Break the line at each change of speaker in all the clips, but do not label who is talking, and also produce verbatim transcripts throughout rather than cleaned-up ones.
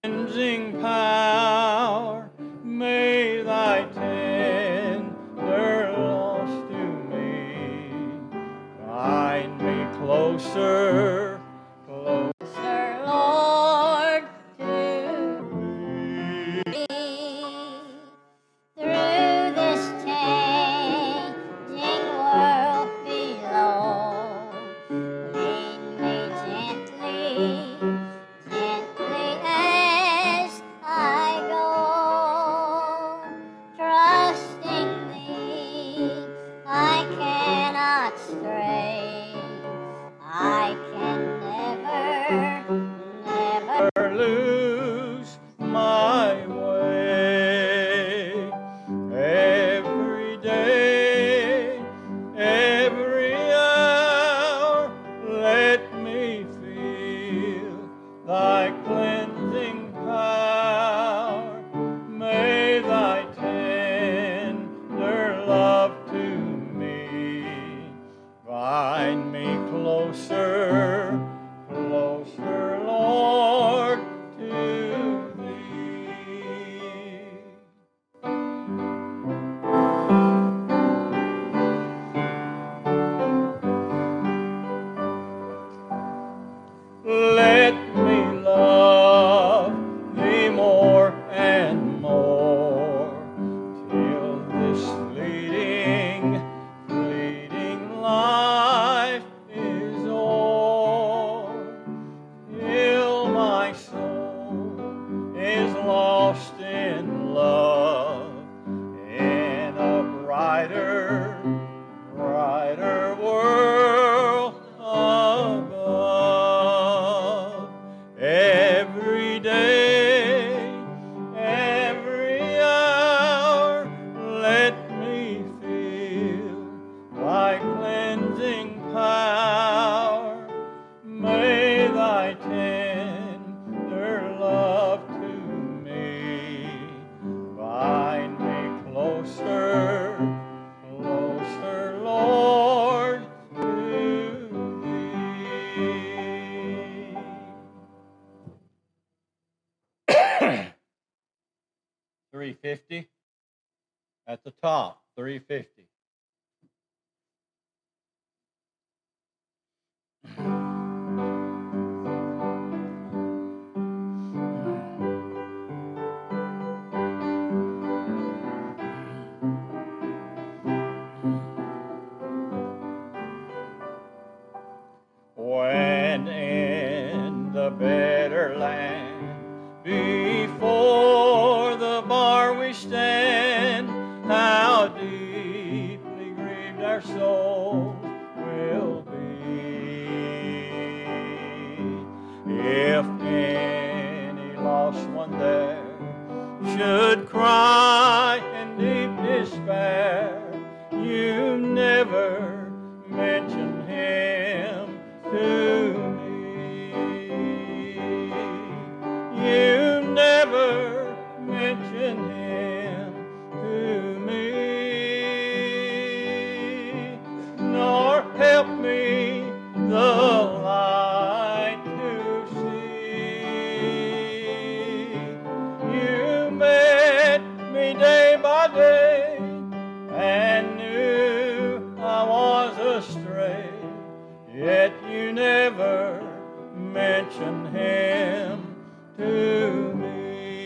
cleansing power, may thy tender loss to me bind me closer, closer, Lord, to thee. Through this changing world below, lead me gently, gently as I go, trusting thee, I cannot stray. I can never, never lose my way. Every day, every hour, let me feel thy cleansing power. May thy tender love to me bind me closer, closer, Lord, to thee. Let me love thee more and more, till this fleeting, fleeting life is o'er, till my soul is lost in love, in a brighter, brighter world above. Every day, every hour, let me feel thy cleansing power. May thy tender love to me bind me closer, closer, Lord, to thee. three fifty at the top, three fifty. When in the better land, before the bar we stand, how deeply grieved our souls will be. If any lost one there should cry in deep despair, you never mention him to me. You never mention him to me, nor help me the light to see. You met me day by day and knew I was astray, yet you never mention him to me.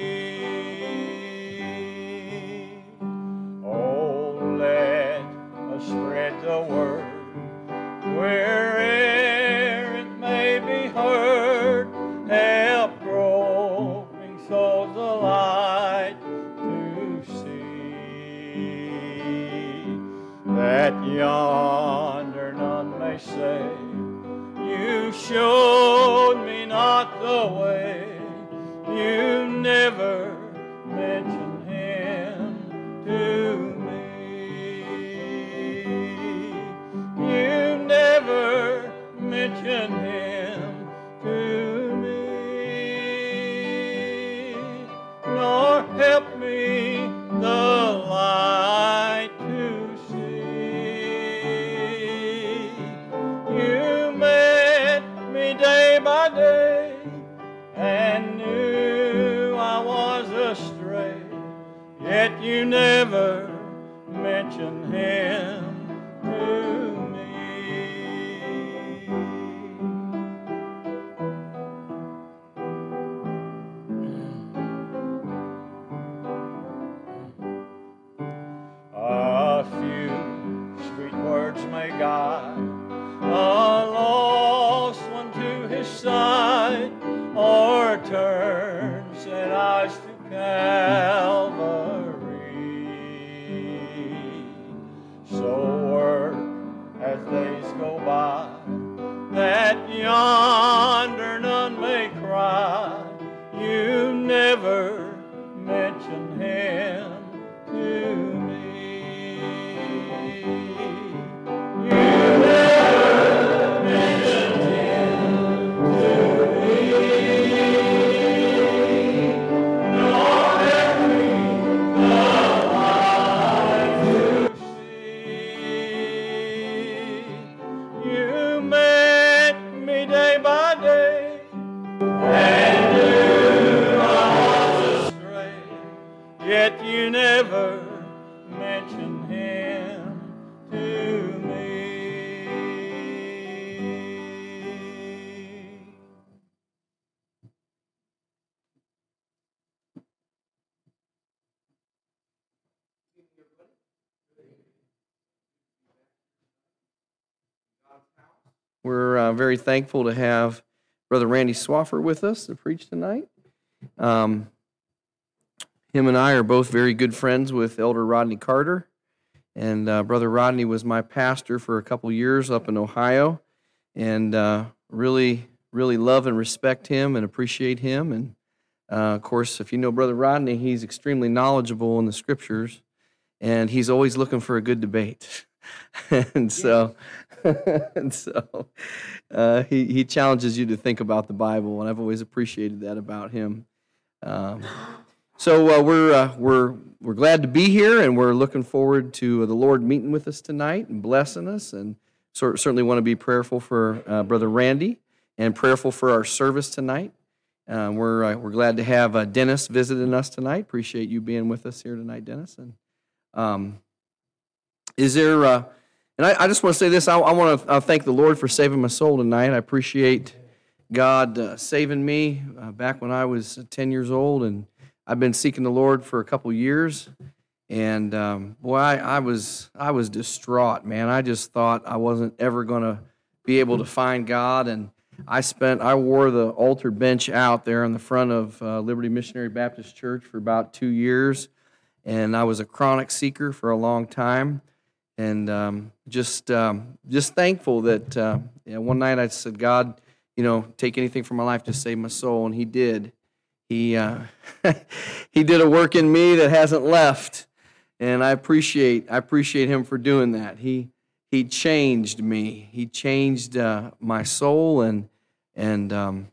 Oh, let us spread the word where'er it may be heard. Help groping souls alight to see, that yonder none may say, you showed me not the way. You never mention him to me. You never mention him to me, nor help me the light to see. You met me day by day and knew you never mention him to me. A few sweet words may guide a lost one to his side, or turn sad eyes to Calvary. So work as days go by, that yonder none may cry, you never mention him to me. You never mention him to me, nor every the light to see. You met me day by day, and knew I was astray, yet you never mention him to me.
We're uh, very thankful to have Brother Randy Swaffer with us to preach tonight. Um, him and I are both very good friends with Elder Rodney Carter, and uh, Brother Rodney was my pastor for a couple years up in Ohio, and uh, really, really love and respect him and appreciate him. And uh, of course, if you know Brother Rodney, he's extremely knowledgeable in the Scriptures, and he's always looking for a good debate. and so, and so, uh, he he challenges you to think about the Bible, and I've always appreciated that about him. Um, so uh, we're uh, we're we're glad to be here, and we're looking forward to the Lord meeting with us tonight and blessing us, and cer- certainly want to be prayerful for uh, Brother Randy and prayerful for our service tonight. Uh, we're uh, we're glad to have uh, Dennis visiting us tonight. Appreciate you being with us here tonight, Dennis. And um, is there? Uh, and I, I just want to say this. I, I want to uh, thank the Lord for saving my soul tonight. I appreciate God uh, saving me uh, back when I was ten years old, and I've been seeking the Lord for a couple years. And um, boy, I, I was I was distraught, man. I just thought I wasn't ever going to be able to find God. And I spent I wore the altar bench out there in the front of uh, Liberty Missionary Baptist Church for about two years, and I was a chronic seeker for a long time. And um, just um, just thankful that uh, you know, one night I said, God, you know, take anything from my life to save my soul, and He did. He uh, He did a work in me that hasn't left, and I appreciate I appreciate Him for doing that. He He changed me. He changed uh, my soul, and and um,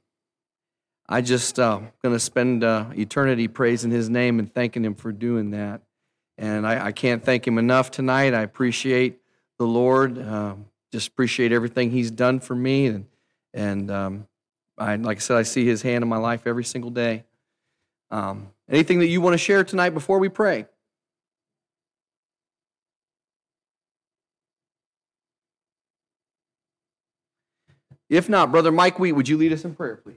I just uh, going to spend uh, eternity praising His name and thanking Him for doing that. And I, I can't thank Him enough tonight. I appreciate the Lord. Uh, just appreciate everything He's done for me, and and um, I, like I said, I see His hand in my life every single day. Um, anything that you want to share tonight before we pray? If not, Brother Mike Wheat, would you lead us in prayer, please?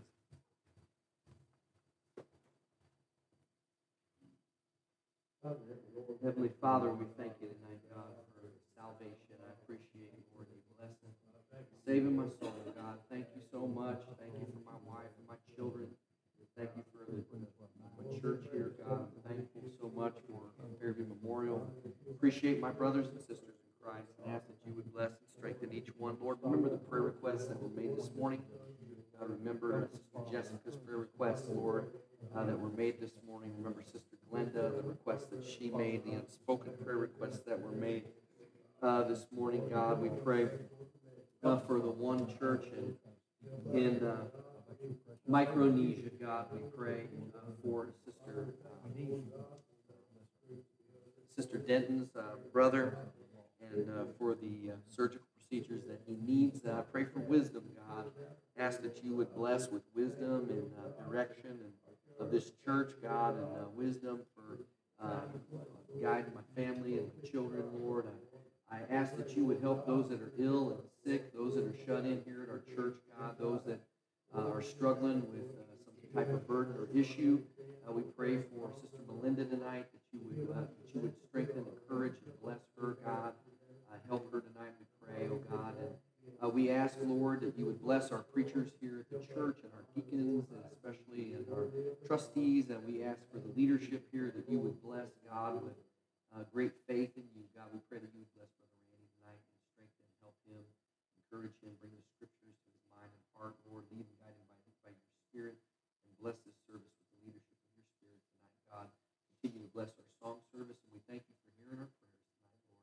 Heavenly Father, we thank you tonight, God, for salvation. I appreciate you, Lord, your blessing. Saving my soul, God. Thank you so much. Thank you for my wife and my children. Thank you for the, my church here, God. Thank you so much for Fairview Memorial. Appreciate my brothers and sisters in Christ, and ask that you would bless and strengthen each one. Lord, remember the prayer requests that were made this morning. God, remember Sister Jessica's prayer requests, Lord, uh, that were made this morning. Remember Sister Glenda, the requests that she made, the unspoken prayer requests that were made uh, this morning. God, we pray uh, for the one church in, in uh, Micronesia. God, we pray uh, for Sister uh, Sister Denton's uh, brother, and uh, for the uh, surgical procedures that he needs. I uh, pray for wisdom, God. Ask that you would bless with wisdom and uh, direction and of this church, God, and uh, wisdom for uh, guide my family and my children, Lord. I, I ask that you would help those that are ill and sick, those that are shut in here at our church, God, those that uh, are struggling with uh, some type of burden or issue. Uh, we pray for Sister Melinda tonight, that you would uh, that you would strengthen, encourage, and bless her, God. Uh, help her tonight, we pray, oh God. And uh, we ask, Lord, that you would bless our preachers here at the church and our deacons, and especially and our trustees. And we ask for the leadership here that you would bless, God, with uh, great faith in you. God, we pray that you would bless Brother Randy tonight and strengthen, help him, encourage him, bring the scriptures to his mind and heart. Lord, lead and guide him by, by your Spirit, and bless this service with the leadership of your Spirit tonight, God. Continue to bless our song service, and we thank you for hearing our prayers tonight, Lord.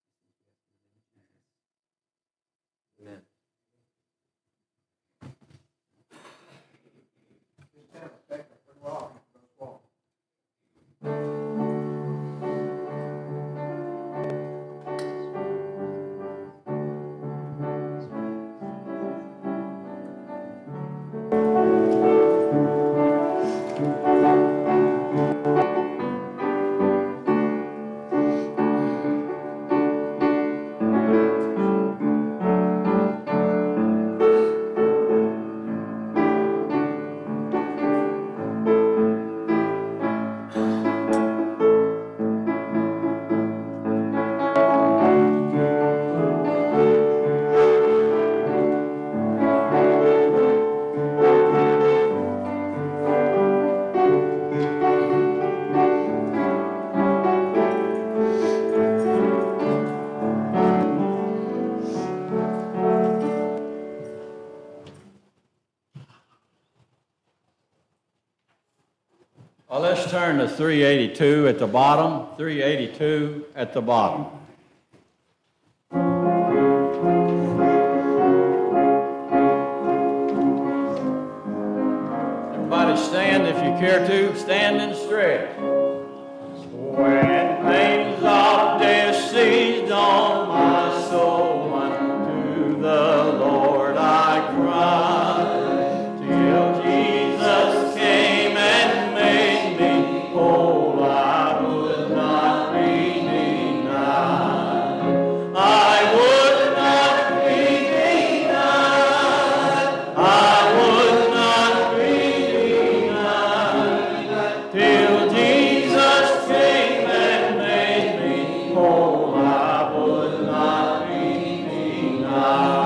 Amen.
Well, let's turn to three eighty-two at the bottom. three eighty-two at the bottom. Everybody stand if you care to. Stand and stretch. When pains of death seized on my soul, unto the Lord I cried, till Jesus came and made me whole. I would not be denied. I would not be denied. I would not be denied till Jesus came and made me whole. I would not be denied.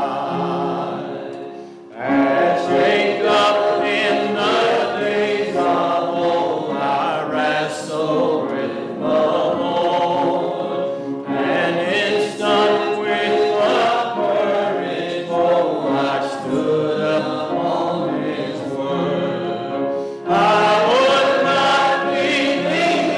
As Jacob in the days of old, I wrestled with the Lord, and instant with a courage bold, I stood upon His word. I would not be denied.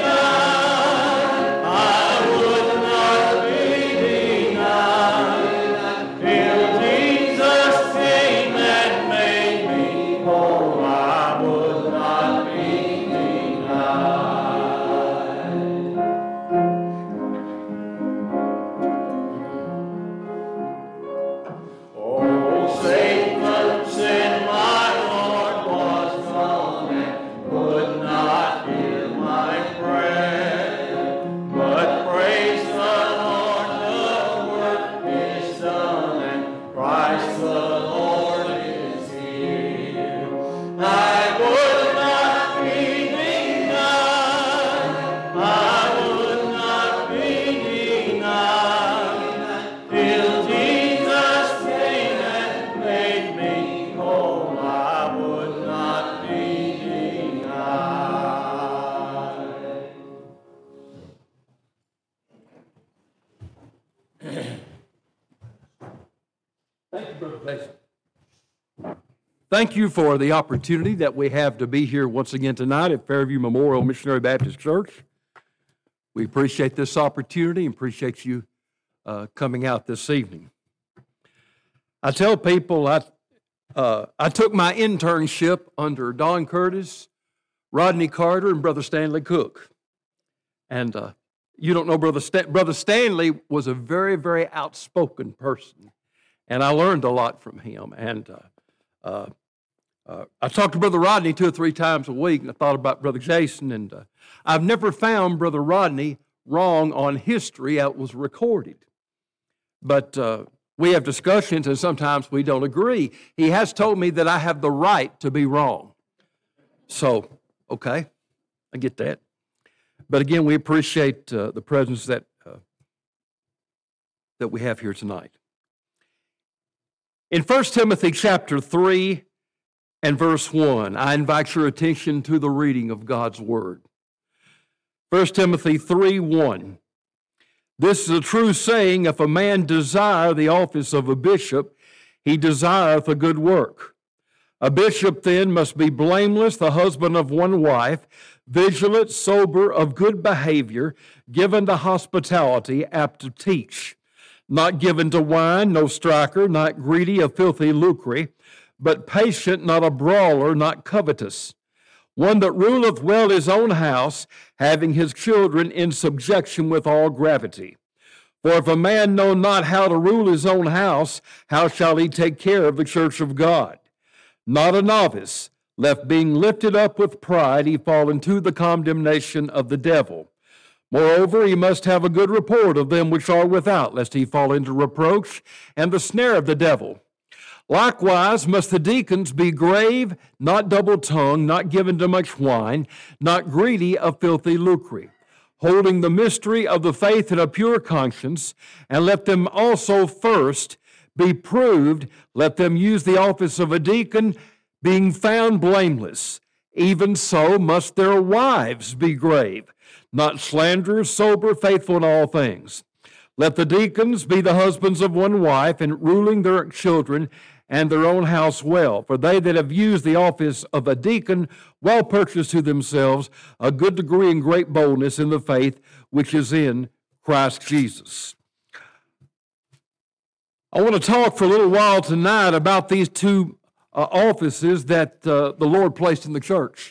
I would not be denied till Jesus came and made me whole. I would not be denied. Oh, Satan said my Lord was gone and would not hear my prayer. But praise the Lord, the work is done, and Christ the Lord is here. I would not be denied. I would not be denied till Jesus came and made me whole. I would not be denied.
Thank you, Brother Mason. Thank you for the opportunity that we have to be here once again tonight at Fairview Memorial Missionary Baptist Church. We appreciate this opportunity and appreciate you uh, coming out this evening. I tell people I, uh, I took my internship under Don Curtis, Rodney Carter, and Brother Stanley Cook. And uh, you don't know Brother Sta- Brother Stanley was a very, very outspoken person. And I learned a lot from him. And uh, uh, Uh, I talked to Brother Rodney two or three times a week, and I thought about Brother Jason, and uh, I've never found Brother Rodney wrong on history that was recorded. But uh, we have discussions, and sometimes we don't agree. He has told me that I have the right to be wrong. So, okay, I get that. But again, we appreciate uh, the presence that uh, that we have here tonight. In First Timothy chapter three and verse one, I invite your attention to the reading of God's Word. First Timothy three one. This is a true saying, if a man desire the office of a bishop, he desireth a good work. A bishop then must be blameless, the husband of one wife, vigilant, sober, of good behavior, given to hospitality, apt to teach, not given to wine, no striker, not greedy of filthy lucre, but patient, not a brawler, not covetous, one that ruleth well his own house, having his children in subjection with all gravity. For if a man know not how to rule his own house, how shall he take care of the church of God? Not a novice, left being lifted up with pride, he fall into the condemnation of the devil. Moreover, he must have a good report of them which are without, lest he fall into reproach and the snare of the devil. Likewise must the deacons be grave, not double-tongued, not given to much wine, not greedy of filthy lucre, holding the mystery of the faith in a pure conscience, and let them also first be proved, let them use the office of a deacon, being found blameless. Even so must their wives be grave, not slanderers, sober, faithful in all things. Let the deacons be the husbands of one wife, and ruling their children and their own house well. For they that have used the office of a deacon well purchase to themselves a good degree and great boldness in the faith which is in Christ Jesus. I want to talk for a little while tonight about these two uh, offices that uh, the Lord placed in the church.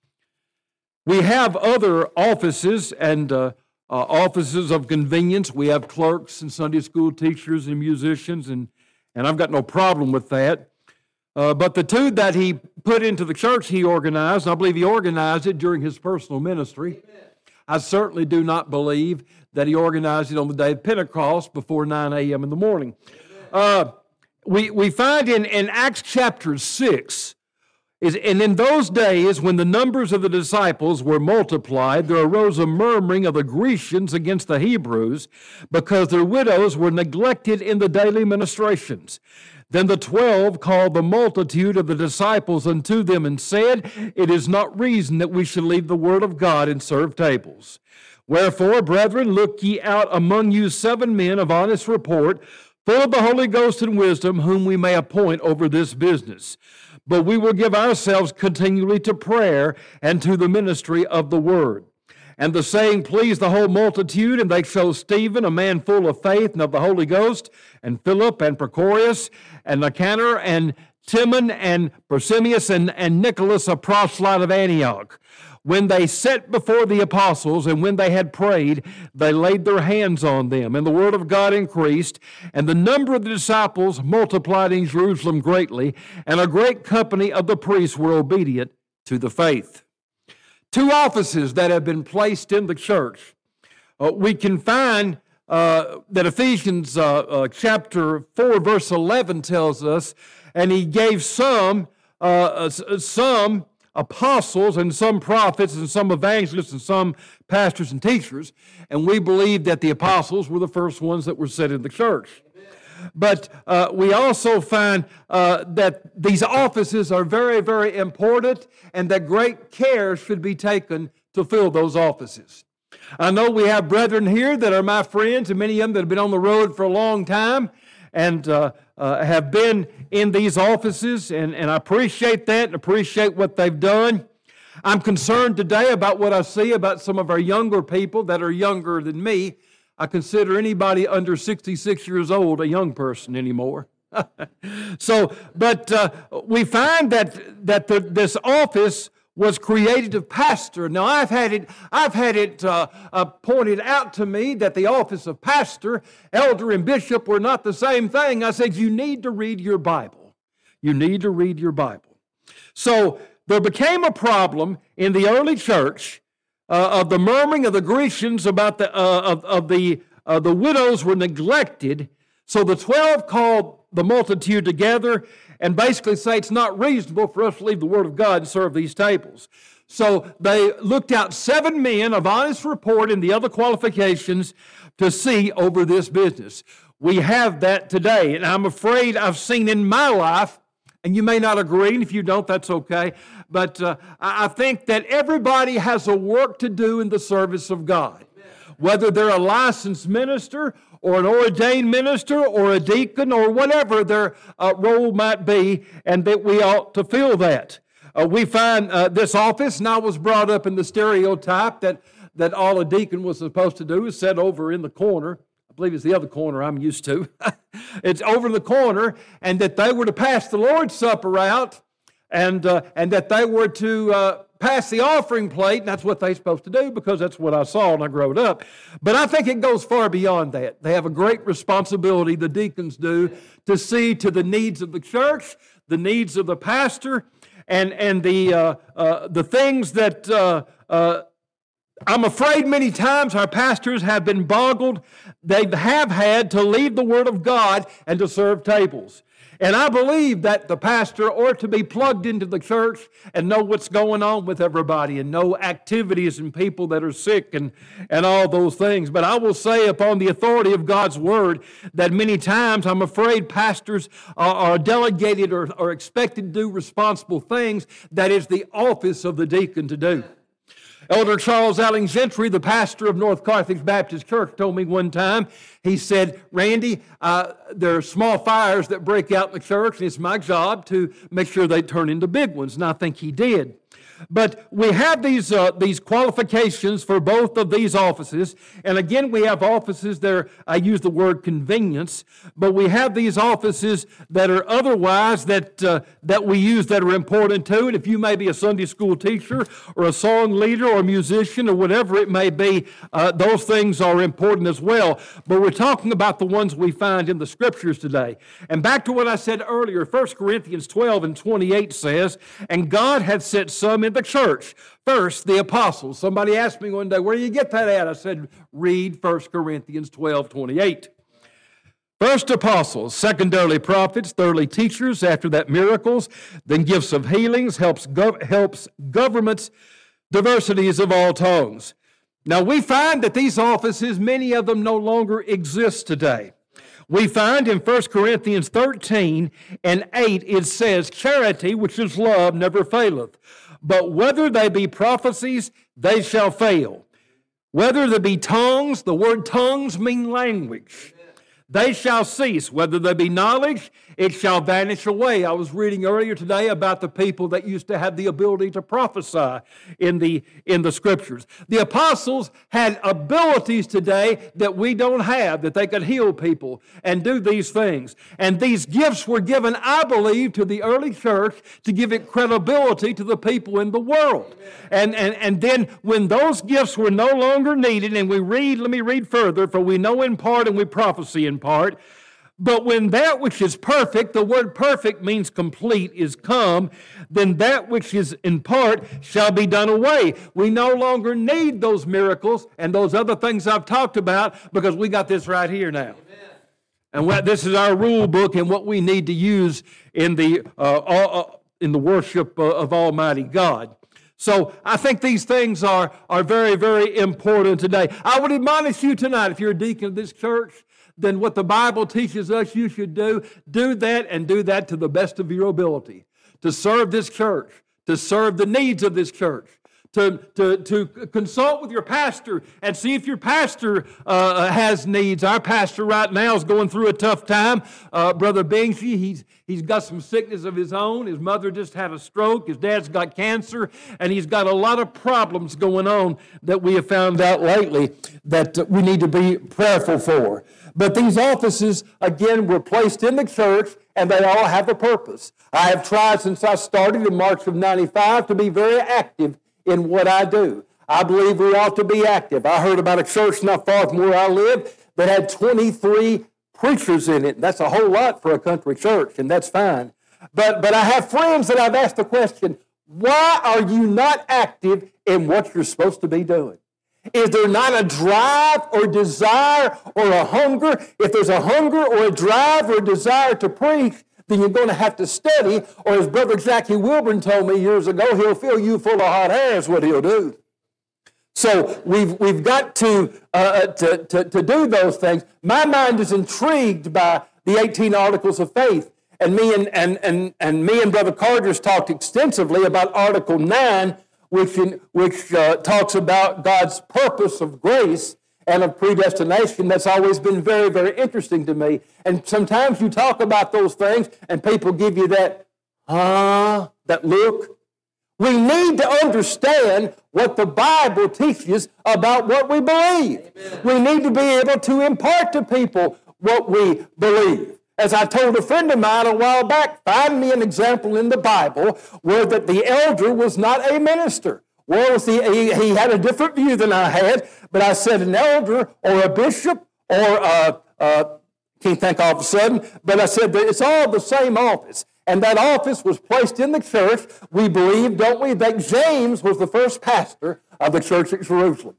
We have other offices and uh, uh, offices of convenience. We have clerks and Sunday school teachers and musicians, and, and I've got no problem with that. Uh, but the two that he put into the church he organized, I believe he organized it during his personal ministry. Amen. I certainly do not believe that he organized it on the day of Pentecost before nine a.m. in the morning. Uh, we, we find in, in Acts chapter six, is, and in those days when the numbers of the disciples were multiplied, there arose a murmuring of the Grecians against the Hebrews, because their widows were neglected in the daily ministrations. Then the twelve called the multitude of the disciples unto them, and said, It is not reason that we should leave the word of God and serve tables. Wherefore, brethren, look ye out among you seven men of honest report, full of the Holy Ghost and wisdom, whom we may appoint over this business. But we will give ourselves continually to prayer and to the ministry of the word. And the saying pleased the whole multitude, and they chose Stephen, a man full of faith and of the Holy Ghost, and Philip, and Prochorus, and Nicanor, and Timon, and Persemius, and, and Nicholas, a proselyte of Antioch. When they sat before the apostles, and when they had prayed, they laid their hands on them. And the word of God increased, and the number of the disciples multiplied in Jerusalem greatly, and a great company of the priests were obedient to the faith. Two offices that have been placed in the church. Uh, we can find uh, that Ephesians uh, uh, chapter four, verse eleven tells us, and he gave some, uh, some apostles and some prophets and some evangelists and some pastors and teachers, and we believe that the apostles were the first ones that were set in the church. But uh, we also find uh, that these offices are very, very important, and that great care should be taken to fill those offices. I know we have brethren here that are my friends, and many of them that have been on the road for a long time and uh, uh, have been in these offices, and, and I appreciate that and appreciate what they've done. I'm concerned today about what I see about some of our younger people that are younger than me. I consider anybody under sixty-six years old a young person anymore. so, but uh, we find that that the, this office was created of pastor. Now, I've had it, I've had it uh, uh, pointed out to me that the office of pastor, elder, and bishop were not the same thing. I said, you need to read your Bible. You need to read your Bible. So there became a problem in the early church uh, of the murmuring of the Grecians about the uh, of, of the uh, the widows were neglected. So the twelve called the multitude together and basically say it's not reasonable for us to leave the Word of God and serve these tables. So they looked out seven men of honest report and the other qualifications to see over this business. We have that today, and I'm afraid I've seen in my life, and you may not agree, and if you don't, that's okay, but uh, I think that everybody has a work to do in the service of God. Whether they're a licensed minister or an ordained minister or a deacon or whatever their uh, role might be, and that we ought to feel that. Uh, we find uh, this office, and I was brought up in the stereotype that, that all a deacon was supposed to do is sit over in the corner. I believe it's the other corner I'm used to. It's over in the corner, and that they were to pass the Lord's Supper out, and, uh, and that they were to uh, pass the offering plate, and that's what they're supposed to do because that's what I saw when I grew up. But I think it goes far beyond that. They have a great responsibility, the deacons do, to see to the needs of the church, the needs of the pastor, and and the uh, uh, the things that uh, uh, I'm afraid many times our pastors have been boggled. They have had to leave the Word of God and to serve tables. And I believe that the pastor ought to be plugged into the church and know what's going on with everybody and know activities and people that are sick and, and all those things. But I will say upon the authority of God's Word that many times I'm afraid pastors are, are delegated or are expected to do responsible things that is the office of the deacon to do. Elder Charles Allen Gentry, the pastor of North Carthage Baptist Church, told me one time, he said, Randy, uh, there are small fires that break out in the church, and it's my job to make sure they turn into big ones, and I think he did. But we have these uh, these qualifications for both of these offices. And again, we have offices that are, I use the word convenience, but we have these offices that are otherwise that, uh, that we use that are important too. And if you may be a Sunday school teacher or a song leader or a musician or whatever it may be, uh, those things are important as well. But we're talking about the ones we find in the Scriptures today. And back to what I said earlier, First Corinthians twelve and twenty-eight says, and God had set some in the church. First, the apostles. Somebody asked me one day, where do you get that at? I said, read First Corinthians twelve, twenty-eight. First apostles, secondarily prophets, thirdly teachers, after that miracles, then gifts of healings, helps, gov- helps governments, diversities of all tongues. Now we find that these offices, many of them no longer exist today. We find in First Corinthians thirteen and eight, it says, charity, which is love, never faileth. But whether they be prophecies, they shall fail. Whether there be tongues, the word tongues mean language. They shall cease. Whether there be knowledge, it shall vanish away. I was reading earlier today about the people that used to have the ability to prophesy in the, in the Scriptures. The apostles had abilities today that we don't have, that they could heal people and do these things. And these gifts were given, I believe, to the early church to give it credibility to the people in the world. And, and, and then when those gifts were no longer needed, and we read, let me read further, for we know in part and we prophesy in part. But when that which is perfect, the word perfect means complete, is come, then that which is in part shall be done away. We no longer need those miracles and those other things I've talked about because we got this right here now. Amen. And what, this is our rule book and what we need to use in the, uh, uh, in the worship of Almighty God. So I think these things are, are very, very important today. I would admonish you tonight, if you're a deacon of this church, then what the Bible teaches us you should do, do that and do that to the best of your ability. To serve this church, to serve the needs of this church, to, to, to consult with your pastor and see if your pastor uh, has needs. Our pastor right now is going through a tough time. Uh, Brother Bingsy, he's, he's got some sickness of his own. His mother just had a stroke. His dad's got cancer. And he's got a lot of problems going on that we have found out lately that we need to be prayerful for. But these offices, again, were placed in the church, and they all have a purpose. I have tried since I started in March of ninety-five to be very active in what I do. I believe we ought to be active. I heard about a church not far from where I live that had twenty-three preachers in it. That's a whole lot for a country church, and that's fine.
But, but I have friends that I've asked the question, why are you not active in what you're supposed to be doing? Is there not a drive or desire or a hunger? If there's a hunger or a drive or a desire to preach, then you're going to have to study, or as Brother Jackie Wilburn told me years ago, he'll fill you full of hot air is what he'll do. So we've, we've got to, uh, to, to, to do those things. My mind is intrigued by the eighteen Articles of Faith. And me and, and, and, and me and Brother Carter's talked extensively about Article nine, which, in, which uh, talks about God's purpose of grace and of predestination. That's always been very, very interesting to me. And sometimes you talk about those things and people give you that, huh, that look. We need to understand what the Bible teaches about what we believe. Amen. We need to be able to impart to people what we believe. As I told a friend of mine a while back, find me an example in the Bible where that the elder was not a minister. Well, was he, he, he had a different view than I had, but I said an elder or a bishop or a, uh, can't think all of a sudden, but I said that it's all the same office. And that office was placed in the church. We believe, don't we, that James was the first pastor of the church at Jerusalem.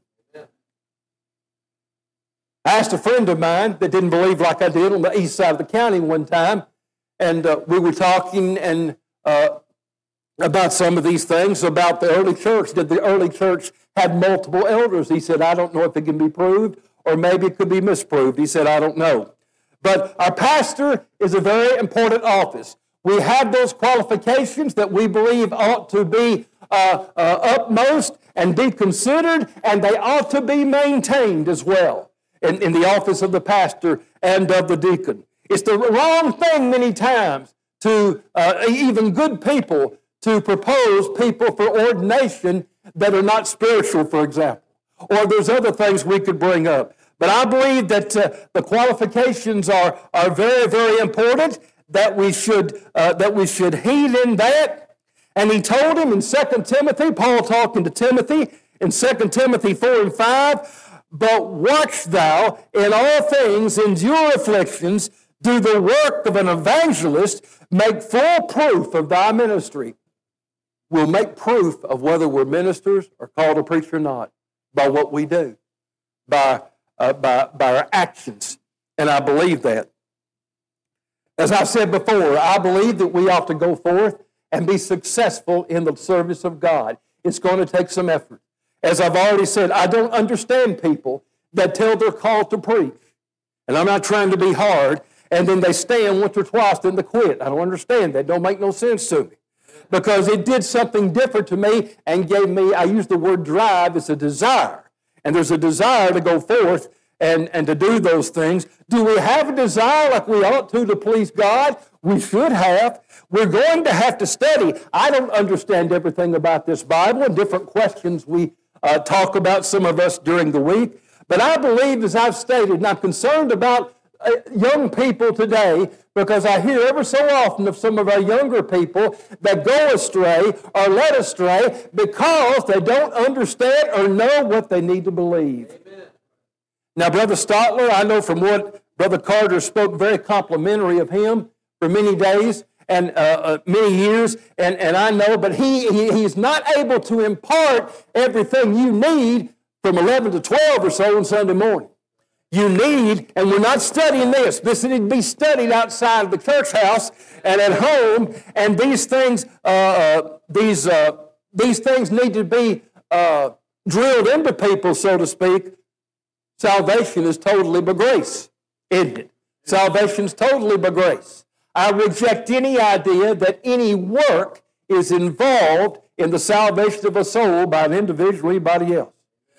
I asked a friend of mine that didn't believe like I did on the east side of the county one time, and uh, we were talking and uh, about some of these things, about the early church. Did the early church have multiple elders? He said, I don't know if it can be proved, or maybe it could be misproved. He said, I don't know. But our pastor is a very important office. We have those qualifications that we believe ought to be uh, uh, upmost and be considered, and they ought to be maintained as well in, in the office of the pastor and of the deacon. It's the wrong thing many times to uh, even good people to propose people for ordination that are not spiritual, for example. Or there's other things we could bring up. But I believe that uh, the qualifications are, are very, very important, that we should uh, that we should heed in that. And he told him in Second Timothy, Paul talking to Timothy, in Second Timothy four and five, but watch thou in all things, endure afflictions, do the work of an evangelist, make full proof of thy ministry. We'll make proof of whether we're ministers or called to preach or not by what we do, by, uh, by, by our actions. And I believe that. As I said before, I believe that we ought to go forth and be successful in the service of God. It's going to take some effort. As I've already said, I don't understand people that tell they're called to preach. And I'm not trying to be hard, and then they stand once or twice, then they quit. I don't understand that. It don't make no sense to me. Because it did something different to me and gave me, I use the word drive, it's a desire. And there's a desire to go forth and, and to do those things. Do we have a desire like we ought to to please God? We should have. We're going to have to study. I don't understand everything about this Bible and different questions we uh, talk about, some of us during the week. But I believe, as I've stated, and I'm concerned about uh, young people today, because I hear ever so often of some of our younger people that go astray or led astray because they don't understand or know what they need to believe. Amen. Now, Brother Stotler, I know from what Brother Carter spoke very complimentary of him for many days and uh, uh, many years, and, and I know, but he, he he's not able to impart everything you need from eleven to twelve or so on Sunday morning. You need, and we're not studying this. This needs to be studied outside of the church house and at home. And these things, uh, uh, these uh, these things need to be uh, drilled into people, so to speak. Salvation is totally by grace, isn't it? Salvation is totally by grace. I reject any idea that any work is involved in the salvation of a soul by an individual or anybody else.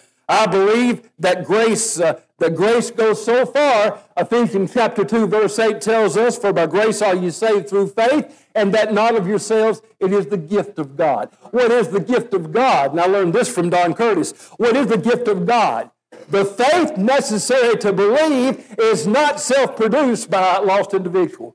I believe that grace, uh, that grace goes so far. Ephesians chapter two, verse eight tells us, for by grace are you saved through faith, and that not of yourselves, it is the gift of God. What is the gift of God? And I learned this from Don Curtis. What is the gift of God? The faith necessary to believe is not self-produced by a lost individual.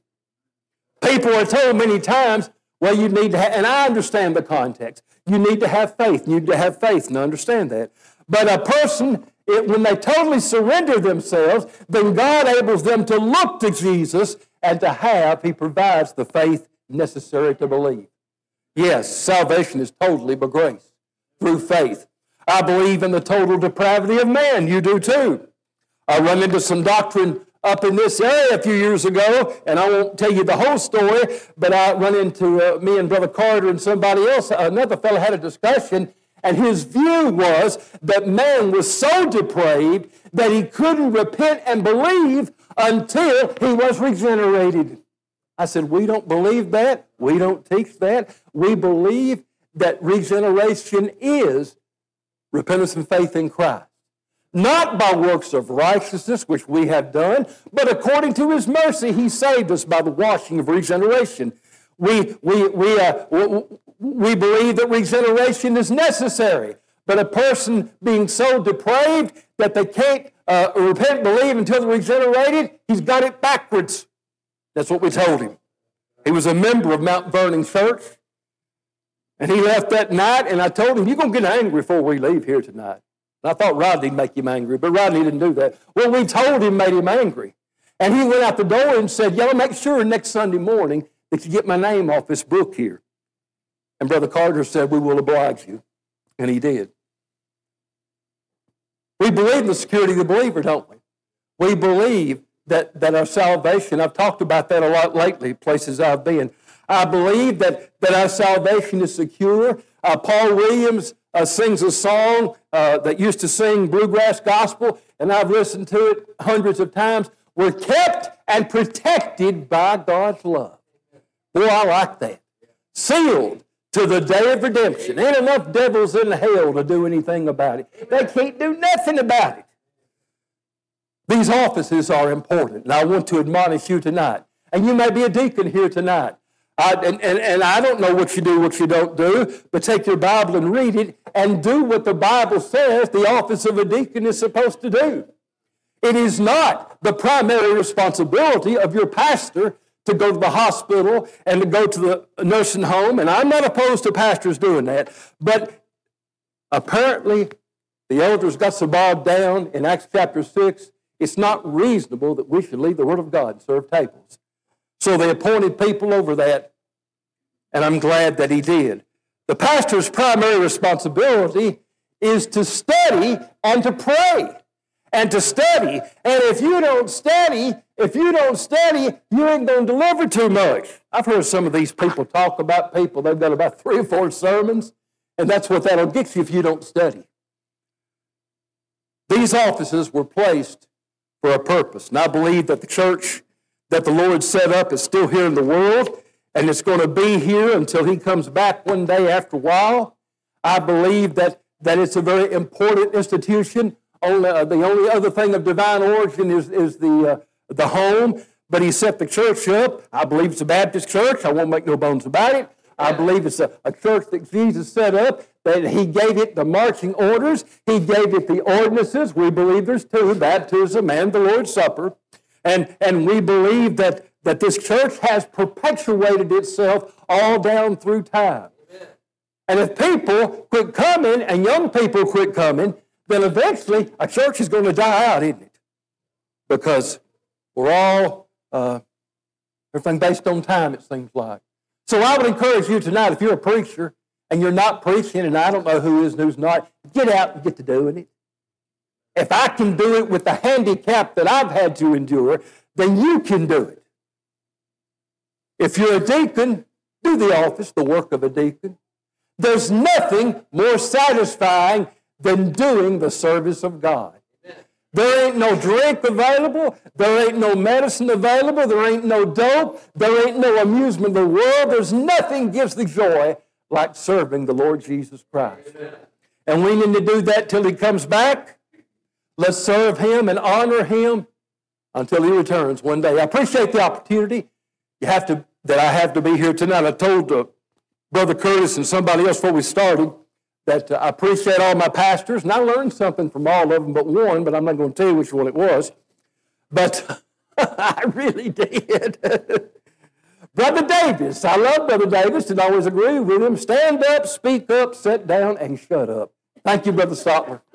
People are told many times, well, you need to have, and I understand the context. You need to have faith. You need to have faith, and I understand that. But a person, it, when they totally surrender themselves, then God enables them to look to Jesus and to have, He provides the faith necessary to believe. Yes, salvation is totally by grace, through faith. I believe in the total depravity of man. You do too. I run into some doctrine up in this area a few years ago, and I won't tell you the whole story, but I run into uh, me and Brother Carter and somebody else, another fellow had a discussion, and his view was that man was so depraved that he couldn't repent and believe until he was regenerated. I said, we don't believe that. We don't teach that. We believe that regeneration is repentance and faith in Christ. Not by works of righteousness, which we have done, but according to His mercy, He saved us by the washing of regeneration. We, we, we, uh, we believe that regeneration is necessary, but a person being so depraved that they can't uh, repent and believe until they're regenerated, he's got it backwards. That's what we told him. He was a member of Mount Vernon Church, and he left that night, and I told him, you're going to get angry before we leave here tonight. And I thought Rodney'd make him angry, but Rodney didn't do that. Well, we told him, made him angry. And he went out the door and said, y'all make sure next Sunday morning that you get my name off this book here. And Brother Carter said, we will oblige you. And he did. We believe in the security of the believer, don't we? We believe that, that our salvation, I've talked about that a lot lately, places I've been. I believe that, that our salvation is secure. Uh, Paul Williams uh, sings a song uh, that used to sing bluegrass gospel, and I've listened to it hundreds of times. We're kept and protected by God's love. Boy, I like that. Sealed to the day of redemption. Ain't enough devils in hell to do anything about it. They can't do nothing about it. These offices are important, and I want to admonish you tonight. And you may be a deacon here tonight. I, and, and, and I don't know what you do, what you don't do, but take your Bible and read it and do what the Bible says the office of a deacon is supposed to do. It is not the primary responsibility of your pastor to go to the hospital and to go to the nursing home, and I'm not opposed to pastors doing that, but apparently the elders got so bogged down in Acts chapter six, it's not reasonable that we should leave the Word of God and serve tables. So they appointed people over that, and I'm glad that he did. The pastor's primary responsibility is to study and to pray and to study. And if you don't study, if you don't study, you ain't going to deliver too much. I've heard some of these people talk about people. They've got about three or four sermons, and that's what that'll get you if you don't study. These offices were placed for a purpose, and I believe that the church that the Lord set up is still here in the world, and it's going to be here until He comes back one day after a while. I believe that, that it's a very important institution. Only, uh, the only other thing of divine origin is, is the, uh, the home, but He set the church up. I believe it's a Baptist church. I won't make no bones about it. I believe it's a, a church that Jesus set up, that He gave it the marching orders. He gave it the ordinances. We believe there's two, baptism and the Lord's Supper. And, and we believe that, that this church has perpetuated itself all down through time. Amen. And if people quit coming and young people quit coming, then eventually a church is going to die out, isn't it? Because we're all, uh, everything based on time, it seems like. So I would encourage you tonight, if you're a preacher and you're not preaching, and I don't know who is and who's not, get out and get to doing it. If I can do it with the handicap that I've had to endure, then you can do it. If you're a deacon, do the office, the work of a deacon. There's nothing more satisfying than doing the service of God. There ain't no drink available. There ain't no medicine available. There ain't no dope. There ain't no amusement in the world. There's nothing gives the joy like serving the Lord Jesus Christ. And we need to do that till He comes back. Let's serve Him and honor Him until He returns one day. I appreciate the opportunity you have to that I have to be here tonight. I told uh, Brother Curtis and somebody else before we started that uh, I appreciate all my pastors, and I learned something from all of them but one, but I'm not going to tell you which one it was. But I really did. Brother Davis, I love Brother Davis and I always agree with him. Stand up, speak up, sit down, and shut up. Thank you, Brother Stotler.